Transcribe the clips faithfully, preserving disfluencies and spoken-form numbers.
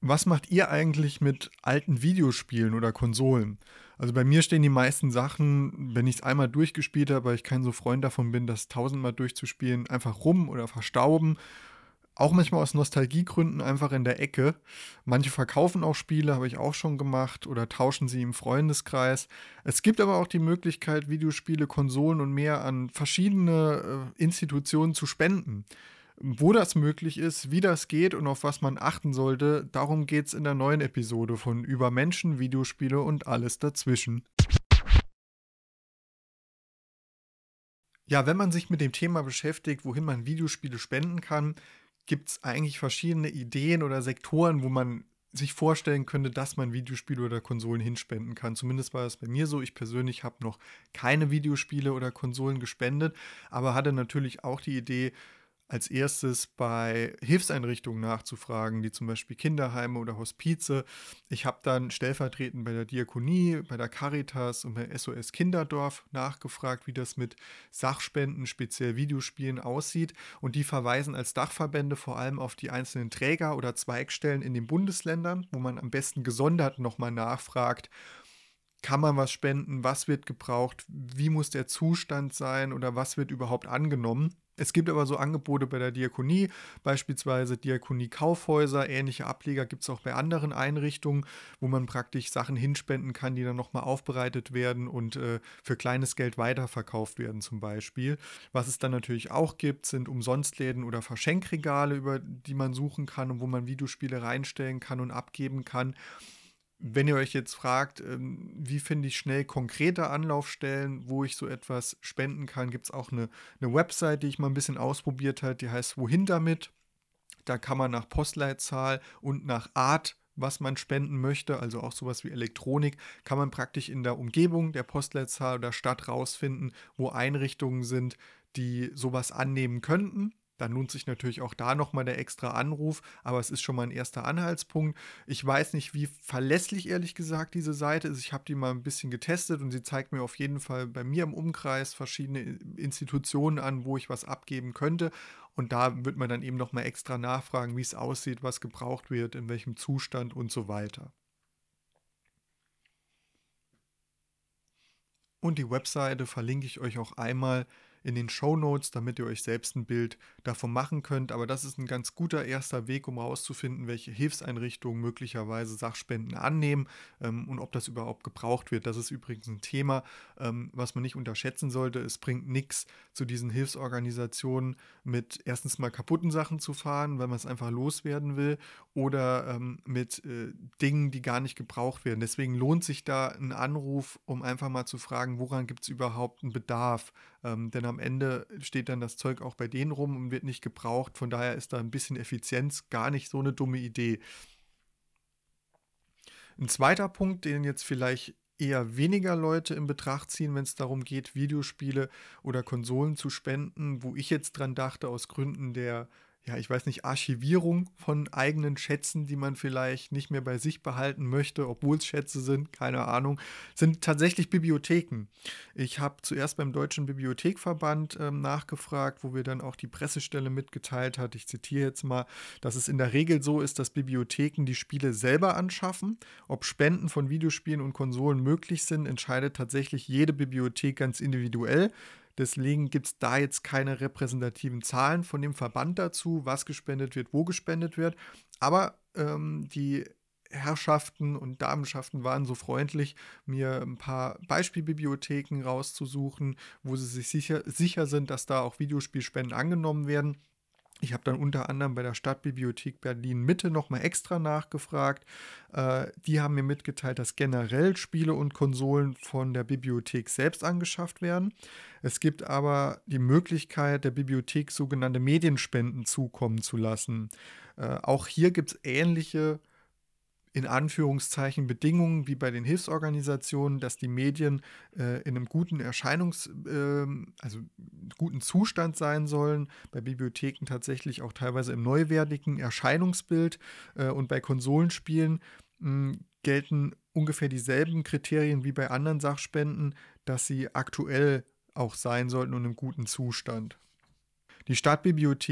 Was macht ihr eigentlich mit alten Videospielen oder Konsolen? Also bei mir stehen die meisten Sachen, wenn ich es einmal durchgespielt habe, weil ich kein so Freund davon bin, das tausendmal durchzuspielen, einfach rum oder verstauben. Auch manchmal aus Nostalgiegründen einfach in der Ecke. Manche verkaufen auch Spiele, habe ich auch schon gemacht, oder tauschen sie im Freundeskreis. Es gibt aber auch die Möglichkeit, Videospiele, Konsolen und mehr an verschiedene äh, Institutionen zu spenden. Wo das möglich ist, wie das geht und auf was man achten sollte, darum geht es in der neuen Episode von Über Menschen, Videospiele und alles dazwischen. Ja, wenn man sich mit dem Thema beschäftigt, wohin man Videospiele spenden kann, gibt es eigentlich verschiedene Ideen oder Sektoren, wo man sich vorstellen könnte, dass man Videospiele oder Konsolen hinspenden kann. Zumindest war es bei mir so. Ich persönlich habe noch keine Videospiele oder Konsolen gespendet, aber hatte natürlich auch die Idee, als erstes bei Hilfseinrichtungen nachzufragen, wie zum Beispiel Kinderheime oder Hospize. Ich habe dann stellvertretend bei der Diakonie, bei der Caritas und bei S O S Kinderdorf nachgefragt, wie das mit Sachspenden, speziell Videospielen, aussieht. Und die verweisen als Dachverbände vor allem auf die einzelnen Träger oder Zweigstellen in den Bundesländern, wo man am besten gesondert nochmal nachfragt, kann man was spenden, was wird gebraucht, wie muss der Zustand sein oder was wird überhaupt angenommen. Es gibt aber so Angebote bei der Diakonie, beispielsweise Diakonie-Kaufhäuser, ähnliche Ableger gibt es auch bei anderen Einrichtungen, wo man praktisch Sachen hinspenden kann, die dann nochmal aufbereitet werden und äh, für kleines Geld weiterverkauft werden zum Beispiel. Was es dann natürlich auch gibt, sind Umsonstläden oder Verschenkregale, über die man suchen kann und wo man Videospiele reinstellen kann und abgeben kann. Wenn ihr euch jetzt fragt, ähm, wie finde ich schnell konkrete Anlaufstellen, wo ich so etwas spenden kann, gibt es auch eine, eine Website, die ich mal ein bisschen ausprobiert habe, die heißt Wohin damit. Da kann man nach Postleitzahl und nach Art, was man spenden möchte, also auch sowas wie Elektronik, kann man praktisch in der Umgebung der Postleitzahl oder Stadt rausfinden, wo Einrichtungen sind, die sowas annehmen könnten. Dann lohnt sich natürlich auch da nochmal der extra Anruf, aber es ist schon mal ein erster Anhaltspunkt. Ich weiß nicht, wie verlässlich ehrlich gesagt diese Seite ist. Ich habe die mal ein bisschen getestet und sie zeigt mir auf jeden Fall bei mir im Umkreis verschiedene Institutionen an, wo ich was abgeben könnte. Und da wird man dann eben nochmal extra nachfragen, wie es aussieht, was gebraucht wird, in welchem Zustand und so weiter. Und die Webseite verlinke ich euch auch einmal in den Shownotes, damit ihr euch selbst ein Bild davon machen könnt. Aber das ist ein ganz guter erster Weg, um herauszufinden, welche Hilfseinrichtungen möglicherweise Sachspenden annehmen ähm, und ob das überhaupt gebraucht wird. Das ist übrigens ein Thema, ähm, was man nicht unterschätzen sollte. Es bringt nichts, zu diesen Hilfsorganisationen mit erstens mal kaputten Sachen zu fahren, weil man es einfach loswerden will, oder ähm, mit äh, Dingen, die gar nicht gebraucht werden. Deswegen lohnt sich da ein Anruf, um einfach mal zu fragen, woran gibt es überhaupt einen Bedarf? Ähm, denn am Ende steht dann das Zeug auch bei denen rum und wird nicht gebraucht. Von daher ist da ein bisschen Effizienz gar nicht so eine dumme Idee. Ein zweiter Punkt, den jetzt vielleicht eher weniger Leute in Betracht ziehen, wenn es darum geht, Videospiele oder Konsolen zu spenden, wo ich jetzt dran dachte, aus Gründen der, ja, ich weiß nicht, Archivierung von eigenen Schätzen, die man vielleicht nicht mehr bei sich behalten möchte, obwohl es Schätze sind, keine Ahnung, sind tatsächlich Bibliotheken. Ich habe zuerst beim Deutschen Bibliothekverband ähm, nachgefragt, wo wir dann auch die Pressestelle mitgeteilt hat. Ich zitiere jetzt mal, dass es in der Regel so ist, dass Bibliotheken die Spiele selber anschaffen. Ob Spenden von Videospielen und Konsolen möglich sind, entscheidet tatsächlich jede Bibliothek ganz individuell. Deswegen gibt es da jetzt keine repräsentativen Zahlen von dem Verband dazu, was gespendet wird, wo gespendet wird. Aber ähm, die Herrschaften und Damenschaften waren so freundlich, mir ein paar Beispielbibliotheken rauszusuchen, wo sie sich sicher, sicher sind, dass da auch Videospielspenden angenommen werden. Ich habe dann unter anderem bei der Stadtbibliothek Berlin-Mitte nochmal extra nachgefragt. Äh, die haben mir mitgeteilt, dass generell Spiele und Konsolen von der Bibliothek selbst angeschafft werden. Es gibt aber die Möglichkeit, der Bibliothek sogenannte Medienspenden zukommen zu lassen. Äh, auch hier gibt es ähnliche, in Anführungszeichen, Bedingungen wie bei den Hilfsorganisationen, dass die Medien äh, in einem guten Erscheinungs-, äh, also guten Zustand sein sollen, bei Bibliotheken tatsächlich auch teilweise im neuwertigen Erscheinungsbild äh, und bei Konsolenspielen mh, gelten ungefähr dieselben Kriterien wie bei anderen Sachspenden, dass sie aktuell auch sein sollten und im guten Zustand. Die Stadtbibliothek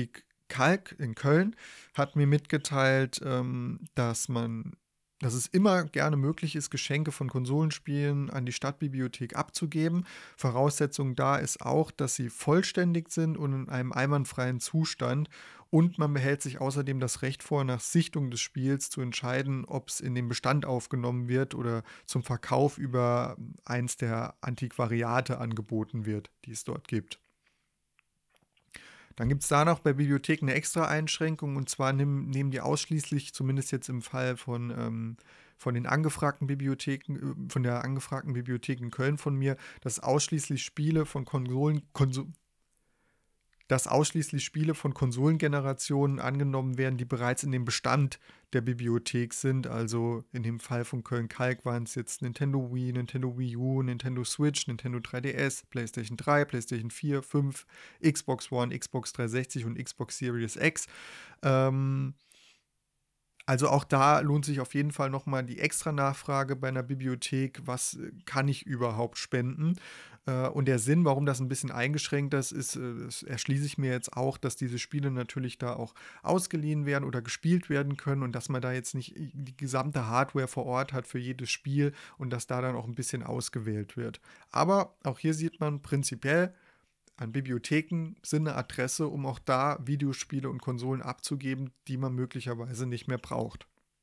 Kalk in Köln hat mir mitgeteilt, ähm, dass man dass es immer gerne möglich ist, Geschenke von Konsolenspielen an die Stadtbibliothek abzugeben. Voraussetzung da ist auch, dass sie vollständig sind und in einem einwandfreien Zustand. Und man behält sich außerdem das Recht vor, nach Sichtung des Spiels zu entscheiden, ob es in den Bestand aufgenommen wird oder zum Verkauf über eins der Antiquariate angeboten wird, die es dort gibt. Dann gibt es da noch bei Bibliotheken eine extra Einschränkung, und zwar nehmen, nehmen die ausschließlich, zumindest jetzt im Fall von, ähm, von den angefragten Bibliotheken, äh, von der angefragten Bibliothek in Köln von mir, dass ausschließlich Spiele von Konsolen, Konso dass ausschließlich Spiele von Konsolengenerationen angenommen werden, die bereits in dem Bestand der Bibliothek sind. Also in dem Fall von Köln-Kalk waren es jetzt Nintendo Wii, Nintendo Wii U, Nintendo Switch, Nintendo drei D S, PlayStation drei, PlayStation vier, fünf, Xbox One, Xbox dreihundertsechzig und Xbox Series X. Ähm, also auch da lohnt sich auf jeden Fall nochmal die extra Nachfrage bei einer Bibliothek, was äh, kann ich überhaupt spenden? Äh, und der Sinn, warum das ein bisschen eingeschränkt ist, ist, äh, das erschließe ich mir jetzt auch, dass diese Spiele natürlich da auch ausgeliehen werden oder gespielt werden können und dass man da jetzt nicht die gesamte Hardware vor Ort hat für jedes Spiel und dass da dann auch ein bisschen ausgewählt wird. Aber auch hier sieht man prinzipiell, an Bibliotheken sind eine Adresse, um auch da Videospiele und Konsolen abzugeben, die man möglicherweise nicht mehr braucht.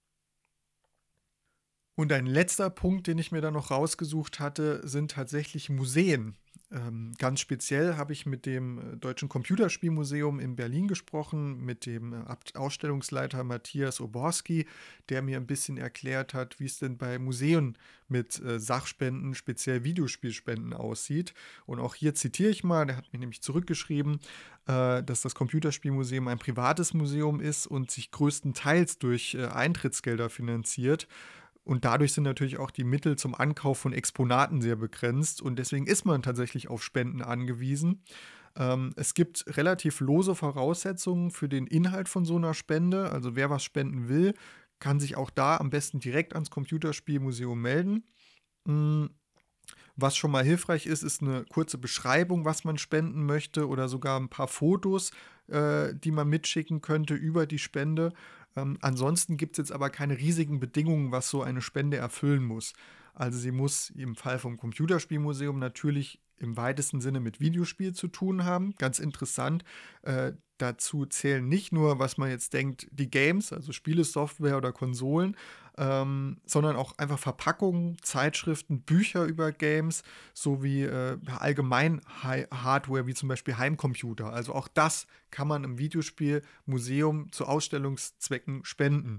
Und ein letzter Punkt, den ich mir da noch rausgesucht hatte, sind tatsächlich Museen. Ähm, ganz speziell habe ich mit dem äh, Deutschen Computerspielmuseum in Berlin gesprochen, mit dem äh, Ab- Ausstellungsleiter Matthias Oborski, der mir ein bisschen erklärt hat, wie es denn bei Museen mit äh, Sachspenden, speziell Videospielspenden aussieht. Und auch hier zitiere ich mal, der hat mir nämlich zurückgeschrieben, äh, dass das Computerspielmuseum ein privates Museum ist und sich größtenteils durch äh, Eintrittsgelder finanziert. Und dadurch sind natürlich auch die Mittel zum Ankauf von Exponaten sehr begrenzt und deswegen ist man tatsächlich auf Spenden angewiesen. Ähm, es gibt relativ lose Voraussetzungen für den Inhalt von so einer Spende. Also wer was spenden will, kann sich auch da am besten direkt ans Computerspielmuseum melden. Mm, Was schon mal hilfreich ist, ist eine kurze Beschreibung, was man spenden möchte oder sogar ein paar Fotos, äh, die man mitschicken könnte über die Spende. Ähm, ansonsten gibt es jetzt aber keine riesigen Bedingungen, was so eine Spende erfüllen muss. Also sie muss im Fall vom Computerspielmuseum natürlich im weitesten Sinne mit Videospiel zu tun haben. Ganz interessant. Äh, dazu zählen nicht nur, was man jetzt denkt, die Games, also Spielesoftware oder Konsolen, ähm, sondern auch einfach Verpackungen, Zeitschriften, Bücher über Games sowie äh, allgemein Hi- Hardware wie zum Beispiel Heimcomputer. Also auch das kann man im Videospielmuseum zu Ausstellungszwecken spenden.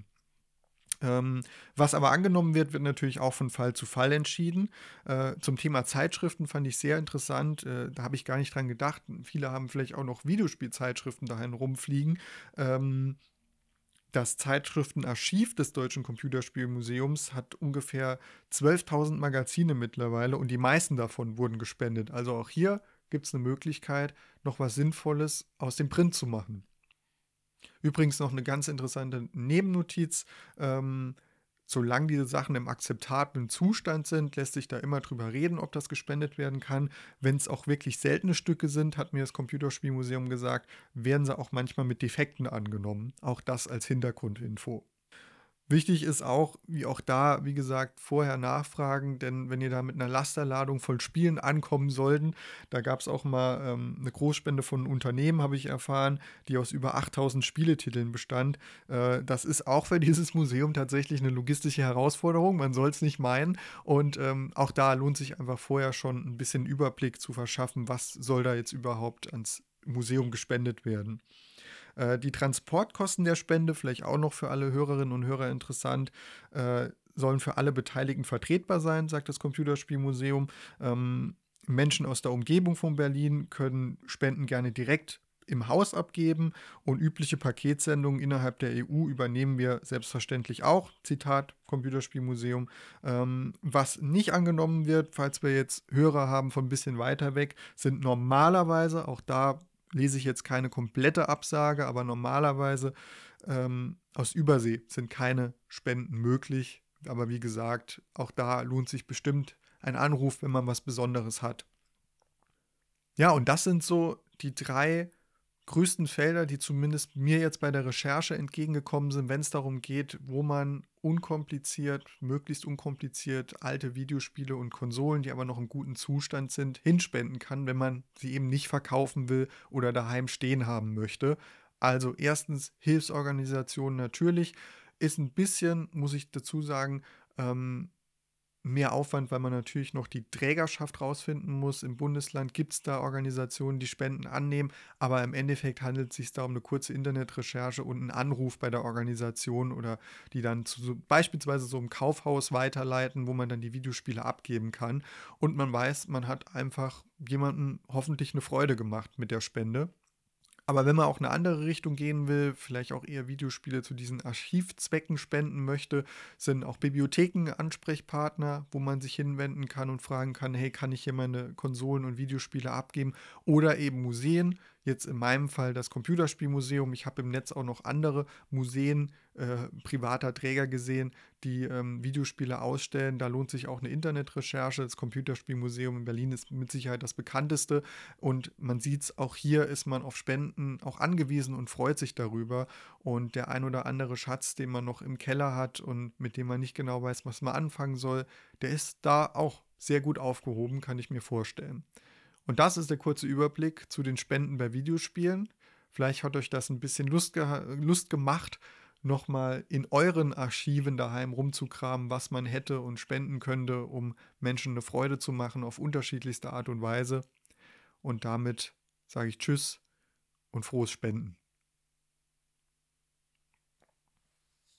Ähm, was aber angenommen wird, wird natürlich auch von Fall zu Fall entschieden. Äh, zum Thema Zeitschriften fand ich sehr interessant. Äh, da habe ich gar nicht dran gedacht. Viele haben vielleicht auch noch Videospielzeitschriften dahin rumfliegen. Ähm, Das Zeitschriftenarchiv des Deutschen Computerspielmuseums hat ungefähr zwölftausend Magazine mittlerweile und die meisten davon wurden gespendet. Also auch hier gibt es eine Möglichkeit, noch was Sinnvolles aus dem Print zu machen. Übrigens noch eine ganz interessante Nebennotiz. Ähm, solange diese Sachen im akzeptablen Zustand sind, lässt sich da immer drüber reden, ob das gespendet werden kann. Wenn es auch wirklich seltene Stücke sind, hat mir das Computerspielmuseum gesagt, werden sie auch manchmal mit Defekten angenommen. Auch das als Hintergrundinfo. Wichtig ist auch, wie auch da, wie gesagt, vorher nachfragen, denn wenn ihr da mit einer Lasterladung von Spielen ankommen sollten, da gab es auch mal ähm, eine Großspende von einem Unternehmen, habe ich erfahren, die aus über achttausend Spieletiteln bestand. Äh, das ist auch für dieses Museum tatsächlich eine logistische Herausforderung, man soll es nicht meinen. Und ähm, auch da lohnt sich einfach vorher schon ein bisschen Überblick zu verschaffen, was soll da jetzt überhaupt ans Museum gespendet werden. Äh, die Transportkosten der Spende, vielleicht auch noch für alle Hörerinnen und Hörer interessant, äh, sollen für alle Beteiligten vertretbar sein, sagt das Computerspielmuseum. Ähm, Menschen aus der Umgebung von Berlin können Spenden gerne direkt im Haus abgeben und übliche Paketsendungen innerhalb der E U übernehmen wir selbstverständlich auch. Zitat Computerspielmuseum. Ähm, was nicht angenommen wird, falls wir jetzt Hörer haben von ein bisschen weiter weg, sind normalerweise, auch da lese ich jetzt keine komplette Absage, aber normalerweise ähm, aus Übersee sind keine Spenden möglich. Aber wie gesagt, auch da lohnt sich bestimmt ein Anruf, wenn man was Besonderes hat. Ja, und das sind so die drei größten Felder, die zumindest mir jetzt bei der Recherche entgegengekommen sind, wenn es darum geht, wo man unkompliziert, möglichst unkompliziert alte Videospiele und Konsolen, die aber noch im guten Zustand sind, hinspenden kann, wenn man sie eben nicht verkaufen will oder daheim stehen haben möchte. Also erstens Hilfsorganisationen natürlich, ist ein bisschen, muss ich dazu sagen, ähm, mehr Aufwand, weil man natürlich noch die Trägerschaft rausfinden muss. Im Bundesland gibt es da Organisationen, die Spenden annehmen, aber im Endeffekt handelt es sich da um eine kurze Internetrecherche und einen Anruf bei der Organisation oder die dann zu so beispielsweise so einem Kaufhaus weiterleiten, wo man dann die Videospiele abgeben kann. Und man weiß, man hat einfach jemandem hoffentlich eine Freude gemacht mit der Spende. Aber wenn man auch eine andere Richtung gehen will, vielleicht auch eher Videospiele zu diesen Archivzwecken spenden möchte, sind auch Bibliotheken Ansprechpartner, wo man sich hinwenden kann und fragen kann: „Hey, kann ich hier meine Konsolen und Videospiele abgeben?“ Oder eben Museen, jetzt in meinem Fall das Computerspielmuseum. Ich habe im Netz auch noch andere Museen, äh, privater Träger gesehen, die, ähm, Videospiele ausstellen. Da lohnt sich auch eine Internetrecherche. Das Computerspielmuseum in Berlin ist mit Sicherheit das bekannteste. Und man sieht es, auch hier ist man auf Spenden auch angewiesen und freut sich darüber. Und der ein oder andere Schatz, den man noch im Keller hat und mit dem man nicht genau weiß, was man anfangen soll, der ist da auch sehr gut aufgehoben, kann ich mir vorstellen. Und das ist der kurze Überblick zu den Spenden bei Videospielen. Vielleicht hat euch das ein bisschen Lust, geha Lust gemacht, nochmal in euren Archiven daheim rumzukramen, was man hätte und spenden könnte, um Menschen eine Freude zu machen auf unterschiedlichste Art und Weise. Und damit sage ich Tschüss und frohes Spenden.